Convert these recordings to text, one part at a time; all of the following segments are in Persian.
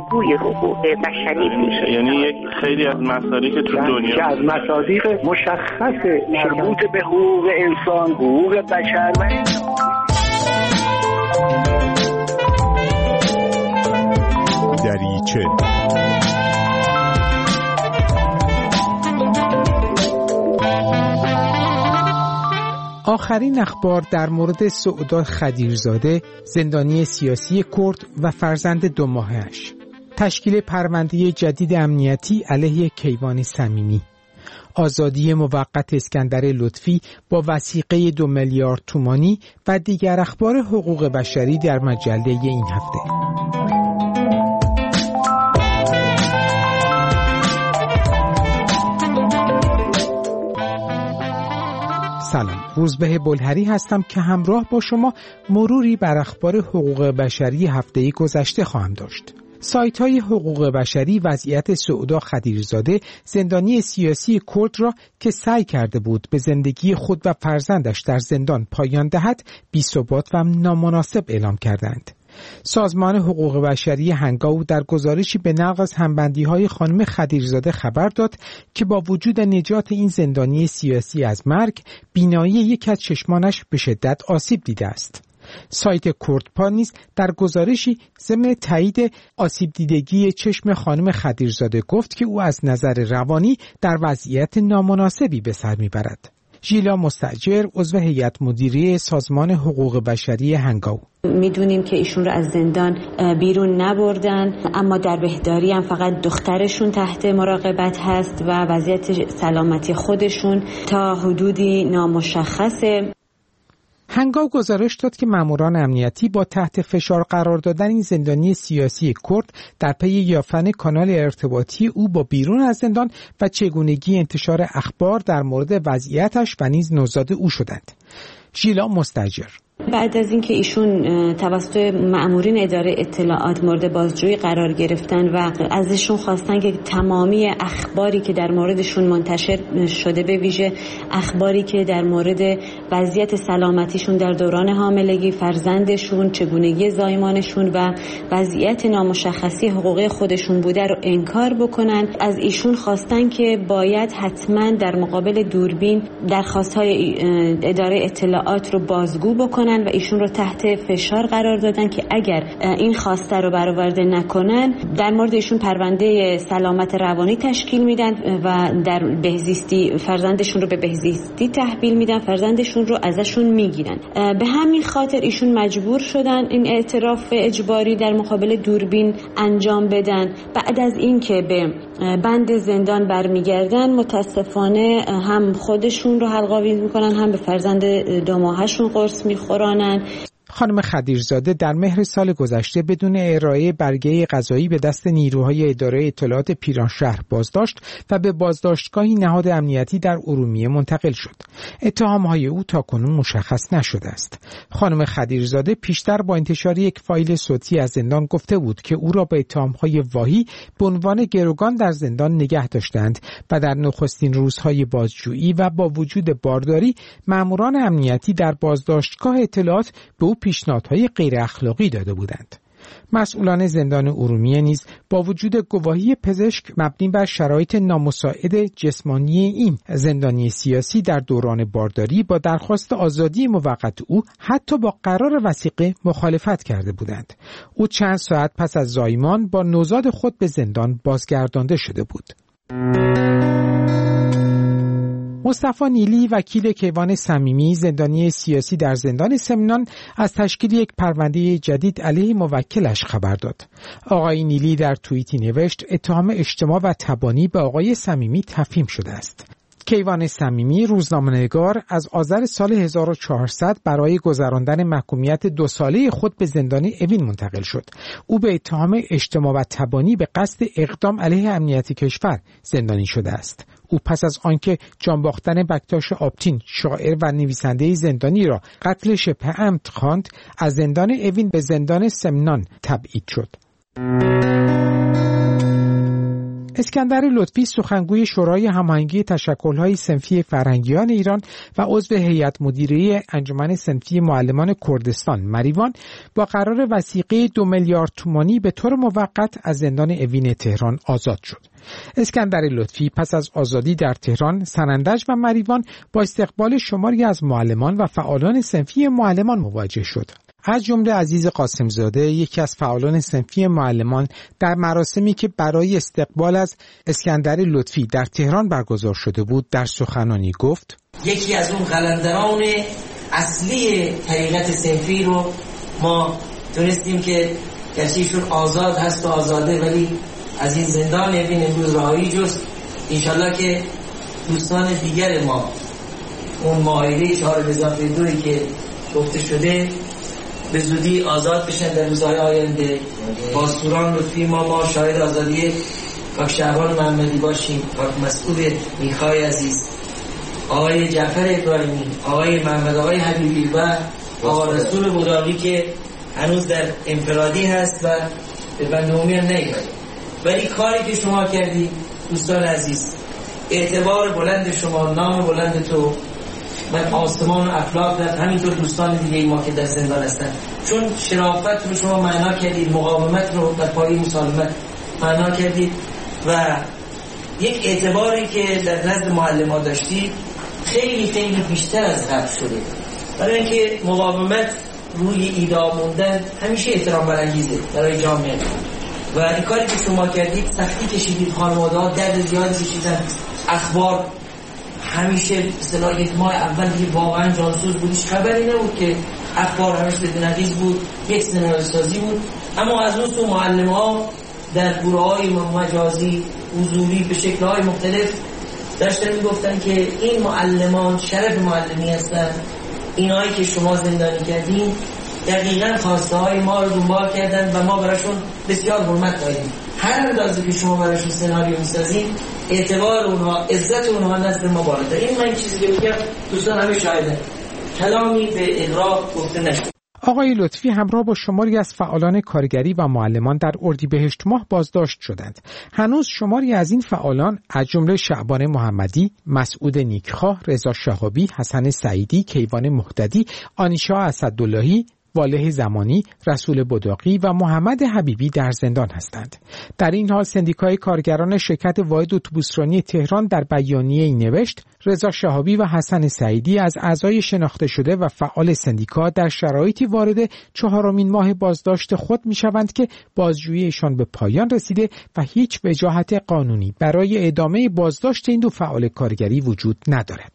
بازگوی حقوق بشری بود. یعنی یک خیلی از مصادیق که تو دنیا که از مصادیق مشخص مربوط به حقوق انسان، حقوق بشر دریچه آخرین اخبار در مورد سعودا خدیرزاده، زندانی سیاسی کرد و فرزند 2 ماهه‌اش. تشکیل پرونده جدید امنیتی علیه کیوان صمیمی. آزادی موقت اسکندر لطفی با وثیقه 2 میلیارد تومانی و دیگر اخبار حقوق بشری در مجله این هفته. سلام، روزبه بلهری هستم که همراه با شما مروری بر اخبار حقوق بشری هفته گذشته خواهم داشت. سایت‌های حقوق بشری وضعیت سعودا خدیرزاده، زندانی سیاسی کرد را که سعی کرده بود به زندگی خود و فرزندش در زندان پایان دهد، بی‌ثبات و نامناسب اعلام کردند. سازمان حقوق بشری هنگاو در گزارشی به نقل از همبندی‌های خانم خدیرزاده خبر داد که با وجود نجات این زندانی سیاسی از مرگ، بینایی یکی از چشمانش به شدت آسیب دیده است. سایت کردپا نیز در گزارشی ضمن تایید آسیب دیدگی چشم خانم خدیرزاده گفت که او از نظر روانی در وضعیت نامناسبی به سر میبرد. ژیلا مستاجر، عضو هیئت مدیره سازمان حقوق بشری هنگاو: میدونیم که ایشون رو از زندان بیرون نبردن، اما در بهداری هم فقط دخترشون تحت مراقبت هست و وضعیت سلامتی خودشون تا حدودی نامشخصه. هنگاو گزارش داد که ماموران امنیتی با تحت فشار قرار دادن این زندانی سیاسی کرد در پی یافتن کانال ارتباطی او با بیرون از زندان و چگونگی انتشار اخبار در مورد وضعیتش و نیز نوزاد او شدند. ژیلا مستاجر: بعد از اینکه ایشون توسط مأمورین اداره اطلاعات مورد بازجویی قرار گرفتن و ازشون خواستن که تمامی اخباری که در موردشون منتشر شده، به ویژه اخباری که در مورد وضعیت سلامتیشون در دوران حاملگی، فرزندشون، چگونگی زایمانشون و وضعیت نامشخصی حقوقی خودشون بوده رو انکار بکنن، از ایشون خواستن که باید حتما در مقابل دوربین درخواست‌های اداره اطلاعات رو بازگو بکنن و ایشون رو تحت فشار قرار دادن که اگر این خواسته رو برآورده نکنن در مورد ایشون پرونده سلامت روانی تشکیل میدن و در بهزیستی فرزندشون رو به بهزیستی تحویل میدن، فرزندشون رو ازشون میگیرن. به همین خاطر ایشون مجبور شدن این اعتراف اجباری در مقابل دوربین انجام بدن. بعد از این که به بند زندان برمیگردن، متاسفانه هم خودشون رو حلق‌آویز میکنن، هم به فرزند 2 ماهه‌شون قرص میخورن. خانم خدیرزاده در مهر سال گذشته بدون ارائه برگه قضایی به دست نیروهای اداره اطلاعات پیرانشهر بازداشت و به بازداشتگاهی نهاد امنیتی در ارومیه منتقل شد. اتهامهای او تاکنون مشخص نشده است. خانم خدیرزاده پیشتر با انتشار یک فایل صوتی از زندان گفته بود که او را به اتهامهای واهی به عنوان گروگان در زندان نگه داشتند و در نخستین روزهای بازجویی و با وجود بارداری ماموران امنیتی در بازداشتگاه اطلاعات به او پیشنهادهای غیر اخلاقی داده بودند. مسئولان زندان ارومیه نیز با وجود گواهی پزشک مبنی بر شرایط نامساعد جسمانی این زندانی سیاسی در دوران بارداری با درخواست آزادی موقت او حتی با قرار وثیقه مخالفت کرده بودند. او چند ساعت پس از زایمان با نوزاد خود به زندان بازگردانده شده بود. مصطفی نیلی، وکیل کیوان صمیمی، زندانی سیاسی در زندان سمنان، از تشکیل یک پرونده جدید علیه موکلش خبر داد. آقای نیلی در توییتی نوشت اتهام اجتماع و تبانی به آقای صمیمی تفهیم شده است. کیوان صمیمی، روزنامه‌نگار، از آذر سال 1400 برای گذراندن محکومیت 2 ساله خود به زندان اوین منتقل شد. او به اتهام اجتماع و تبانی به قصد اقدام علیه امنیت کشور زندانی شده است. او پس از آنکه جانباختن بکتاش آبتین، شاعر و نویسنده زندانی را قتل شبه عمد خواند، از زندان اوین به زندان سمنان تبعید شد. اسکندر لطفی سخنگوی شورای هماهنگی تشکل‌های صنفی فرهنگیان ایران و عضو هیئت مدیره انجمن صنفی معلمان کردستان مریوان با قرار وثیقه 2 میلیارد تومانی به طور موقت از زندان اوین تهران آزاد شد. اسکندر لطفی پس از آزادی در تهران، سنندج و مریوان با استقبال شماری از معلمان و فعالان صنفی معلمان مواجه شد. از جمله عزیز قاسمزاده، یکی از فعالان صنفی معلمان، در مراسمی که برای استقبال از اسکندر لطفی در تهران برگزار شده بود در سخنانی گفت: یکی از اون قلندران اصلی طریقت صنفی رو ما تونستیم که کسیشون آزاد هست و آزاده، ولی از این زندان اوین امروز رهایی جست. انشالله که دوستان دیگر ما اون معاهده 4/2 که گفته شده به زودی آزاد بشن در روزهای آینده. بازپوران لطفی ما شاهد آزادی کاک شعبان محمدی باشیم، کاک مسعود میخای عزیز، آقای جعفر ابراهیمی، آقای محمد آقای حبیبی و آقا رسول بوداقی که هنوز در انفرادی هست و به بندهمی هم نیومده. ولی کاری که شما کردی دوستان عزیز، اعتبار بلند شما، نام بلند تو و آسمان و افلاک در همینطور دوستان دیگه ما که در زندان هستن، چون شرافت رو شما معنا کردید، مقاومت رو در پای مسالمت معنا کردید و یک اعتباری که در نزد معلمان داشتید خیلی خیلی بیشتر از قبل شده، برای اینکه مقاومت روی ایده موندن همیشه احترام برانگیزه برای جامعه و این کاری که شما کردید، سختی کشیدید، خانواده‌ها درد زیادی کشیدن، اخبار همیشه مثلا یک ماه اول دیگه واقعا جانسوز بودیش، خبری نبود که اخبار همیشه بدنقیز بود، یک سناریو سازی بود. اما از اون تو معلم‌ها در گروه‌های مجازی حضوری به شکل‌های مختلف داشتن میگفتن که این معلمان شرف معلمی هستن، اینایی که شما زندانی کردین دقیقاً خواسته های ما رو دنبال کردن و ما براشون بسیار حرمت داریم. هر اندازه که شما براشون سناریو میسازین اعتبار اونها، عزت اونها نزد ما بالاتره. این من چیزی که میگم دوستان همه شاهدن، کلامی به اغراق گفته نشد. آقای لطفی همراه با شماری از فعالان کارگری و معلمان در اردیبهشت ماه بازداشت شدند. هنوز شماری از این فعالان از جمله شعبان محمدی، مسعود نیکخواه، رضا شهابی، حسن سعیدی، کیوان مهتدی، آنیشا اسداللهی، واله زمانی، رسول بوداقی و محمد حبیبی در زندان هستند. در این حال سندیکای کارگران شرکت واحد اتوبوسرانی تهران در بیانیه‌ای نوشت: رضا شهابی و حسن سعیدی از اعضای شناخته شده و فعال سندیکا در شرایطی وارد 4مین ماه بازداشت خود می‌شوند که بازجوییشان به پایان رسیده و هیچ وجاهت قانونی برای ادامه بازداشت این دو فعال کارگری وجود ندارد.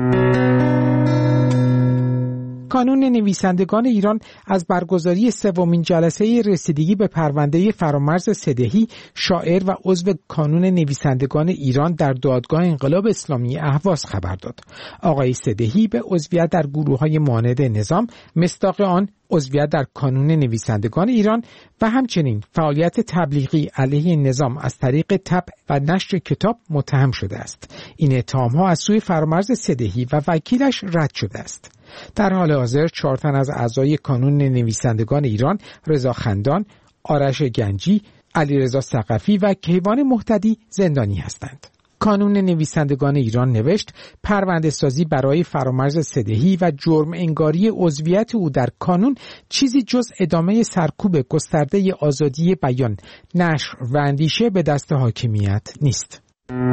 کانون نویسندگان ایران از برگزاری 3مین جلسه رسیدگی به پرونده فرامرز صدیحی، شاعر و عضو کانون نویسندگان ایران در دادگاه انقلاب اسلامی اهواز خبر داد. آقای صدیحی به عضویت در گروه‌های معاند نظام، مصداق آن عضویت در کانون نویسندگان ایران و همچنین فعالیت تبلیغی علیه نظام از طریق طبع و نشر کتاب متهم شده است. این اتهام‌ها از سوی فرامرز صدیحی و وکیلش رد شده است. در حال حاضر 4 تن از اعضای کانون نویسندگان ایران، رضا خندان، آرش گنجی، علیرضا ثقفی و کیوان مهتدی زندانی هستند. کانون نویسندگان ایران نوشت: پرونده سازی برای فرامرز صدیحی و جرم انگاری عضویت او در کانون چیزی جز ادامه سرکوب گسترده آزادی بیان، نشر و اندیشه به دست حاکمیت نیست.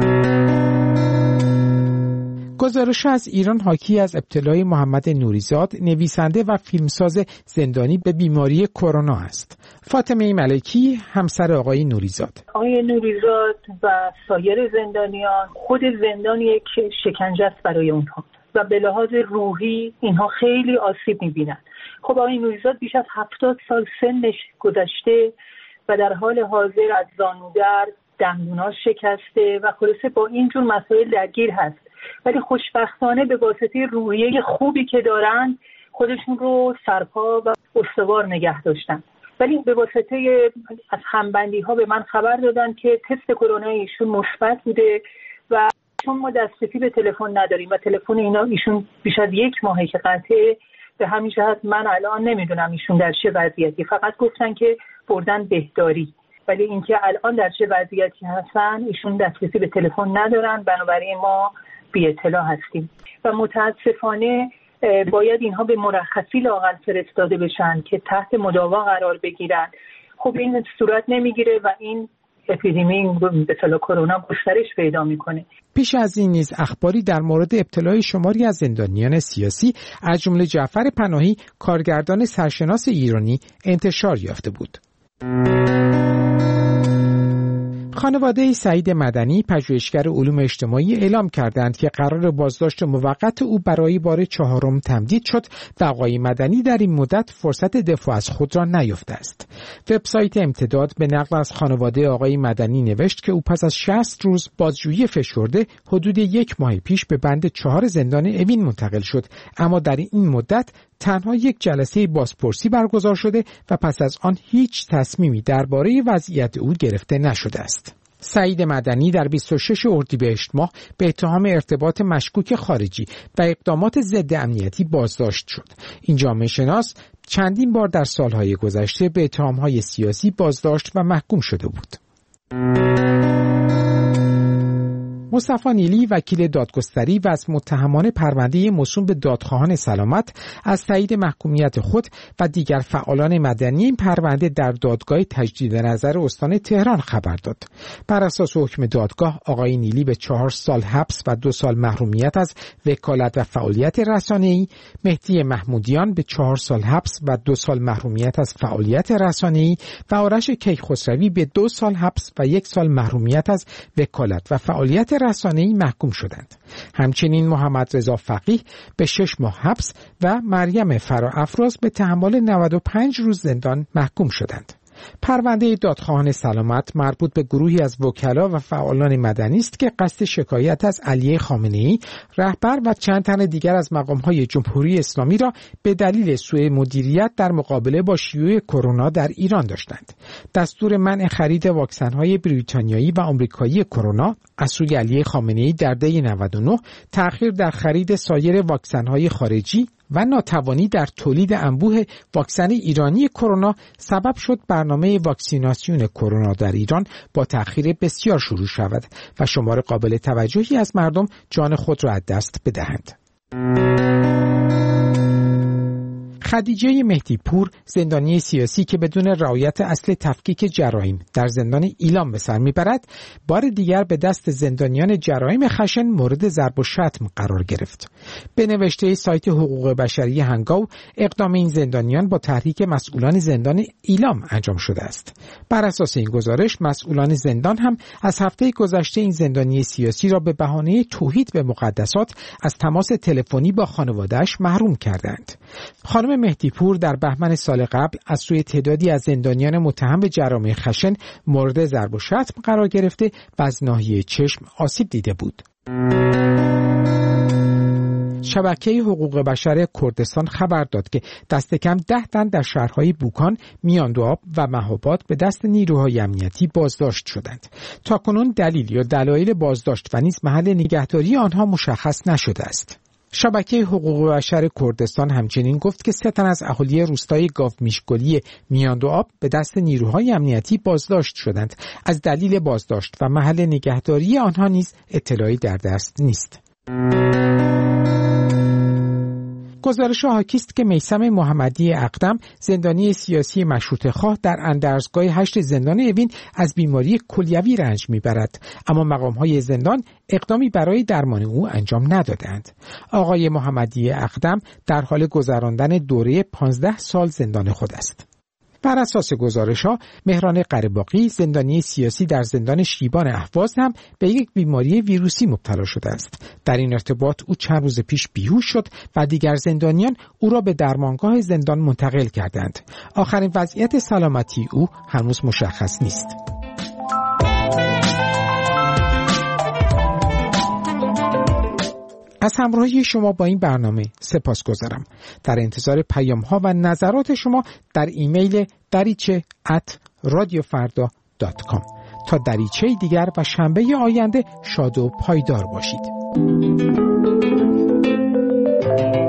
گزارش از ایران حاکی از ابتلای محمد نوریزاد، نویسنده و فیلمساز زندانی به بیماری کرونا است. فاطمه ملکی همسر آقای نوریزاد. آقای نوریزاد و سایر زندانیان، خود زندانیه که شکنجه است برای اونها و به لحاظ روحی اینها خیلی آسیب می‌بینن. خب آقای نوریزاد بیش از 70 سال سنش گذشته و در حال حاضر از زانودرد، دندوناش شکسته و خلاصه با اینجور مسائل درگیر هست. ولی خوشبختانه به واسطه روحیه خوبی که دارن خودشون رو سرپا و استوار نگه داشتن. ولی به واسطه از همبندی ها به من خبر دادن که تست کرونا ایشون مثبت بوده و چون ما دسترسی به تلفن نداریم و تلفن ایشون بیش از 1 ماهه که قطعه، به همین جهت من الان نمیدونم ایشون در چه وضعیتی. فقط گفتن که بردن بهداری ولی اینکه الان در چه وضعیتی هستن ایشون دسترسی به تلفن ندارن، بنابراین ما بی اطلاع هستیم و متاسفانه باید اینها به مرخصی لااقل فرستاده بشن که تحت مداوا قرار بگیرن. خب این صورت نمیگیره و این اپیدمی به اصطلاح کرونا گسترش پیدا میکنه. پیش از این نیز اخباری در مورد ابتلای شماری از زندانیان سیاسی از جمله جعفر پناهی کارگردان سرشناس ایرانی انتشار یافته بود. خانواده سعید مدنی پژوهشگر علوم اجتماعی اعلام کردند که قرار بازداشت موقت او برای بار 4 تمدید شد و آقای مدنی در این مدت فرصت دفاع از خود را نیافته است. وبسایت امتداد به نقل از خانواده آقای مدنی نوشت که او پس از 60 روز بازجویی فشرده حدود 1 ماه پیش به بند 4 زندان اوین منتقل شد، اما در این مدت تنها یک جلسه بازپرسی برگزار شده و پس از آن هیچ تصمیمی درباره وضعیت او گرفته نشده است. سعید مدنی در 26 اردیبهشت ماه به اتهام ارتباط مشکوک خارجی و اقدامات ضد امنیتی بازداشت شد. این جامعه شناس چندین بار در سالهای گذشته به اتهامهای سیاسی بازداشت و محکوم شده بود. مصطفی نیلی وکیل دادگستری و از متهمان پرونده موسوم به دادخواهان سلامت از تایید محکومیت خود و دیگر فعالان مدنی این پرونده در دادگاه تجدید نظر استان تهران خبر داد. بر اساس حکم دادگاه آقای نیلی به 4 سال حبس و 2 سال محرومیت از وکالت و فعالیت رسانه‌ای، مهدی محمودیان به 4 سال حبس و 2 سال محرومیت از فعالیت رسانه‌ای و آرش کیخسروی به 2 سال حبس و 1 سال محرومیت از وکالت و فعالیت رسانه‌ای محکوم شدند. همچنین محمد رضا فقیه به 6 ماه حبس و مریم فراافراز به تحمل 95 روز زندان محکوم شدند. پرونده دادخواهان سلامت مربوط به گروهی از وکلا و فعالان مدنی است که قصد شکایت از علی خامنه‌ای رهبر و چند تن دیگر از مقام‌های جمهوری اسلامی را به دلیل سوء مدیریت در مقابله با شیوع کرونا در ایران داشتند. دستور منع خرید واکسن‌های بریتانیایی و آمریکایی کرونا از سوی علی خامنه‌ای در دی 99، تأخیر در خرید سایر واکسن‌های خارجی و ناتوانی در تولید انبوه واکسن ایرانی کرونا سبب شد برنامه واکسیناسیون کرونا در ایران با تأخیر بسیار شروع شود و شمار قابل توجهی از مردم جان خود را از دست بدهند. خدیجه مهدیپور، زندانی سیاسی که بدون رعایت اصل تفکیک جرایم در زندان ایلام به سر میبرد، بار دیگر به دست زندانیان جرایم خشن مورد ضرب و شتم قرار گرفت. به نوشته سایت حقوق بشری هنگاو، اقدام این زندانیان با تحریک مسئولان زندان ایلام انجام شده است. بر اساس این گزارش، مسئولان زندان هم از هفته گذشته این زندانی سیاسی را به بهانه توهین به مقدسات از تماس تلفنی با خانواده‌اش محروم کردند. خانم مهدیپور در بهمن سال قبل از سوی تعدادی از زندانیان متهم به جرایم خشن مورد ضرب و شتم قرار گرفته و از ناحیه چشم آسیب دیده بود. شبکه حقوق بشر کردستان خبر داد که دست کم 10 تن در شهرهای بوکان، میاندوآب و مهاباد به دست نیروهای امنیتی بازداشت شدند. تاکنون دلیل یا دلایل بازداشت و نیز محل نگهداری آنها مشخص نشده است. شبکه حقوق بشر کردستان همچنین گفت که 3 تن از اهالی روستای گاومیشگلی میاندوآب به دست نیروهای امنیتی بازداشت شدند. از دلیل بازداشت و محل نگهداری آنها نیز اطلاعی در دست نیست. گزارش حاکی است که میثم محمدی اقدم، زندانی سیاسی مشروطه‌خواه در اندرزگاه 8 زندان اوین، از بیماری کلیوی رنج میبرد، اما مقام‌های زندان اقدامی برای درمان او انجام ندادند. آقای محمدی اقدم در حال گذراندن دوره 15 سال زندان خود است. بر اساس گزارش‌ها، مهران قره‌باقی، زندانی سیاسی در زندان شیبان اهواز، هم به یک بیماری ویروسی مبتلا شده است. در این ارتباط او چند روز پیش بیهوش شد و دیگر زندانیان او را به درمانگاه زندان منتقل کردند. آخرین وضعیت سلامتی او هنوز مشخص نیست. از همراهی شما با این برنامه سپاسگزارم. در انتظار پیام‌ها و نظرات شما در ایمیل dariche@radiofarda.com. تا دریچه دیگر و شنبه آینده شاد و پایدار باشید.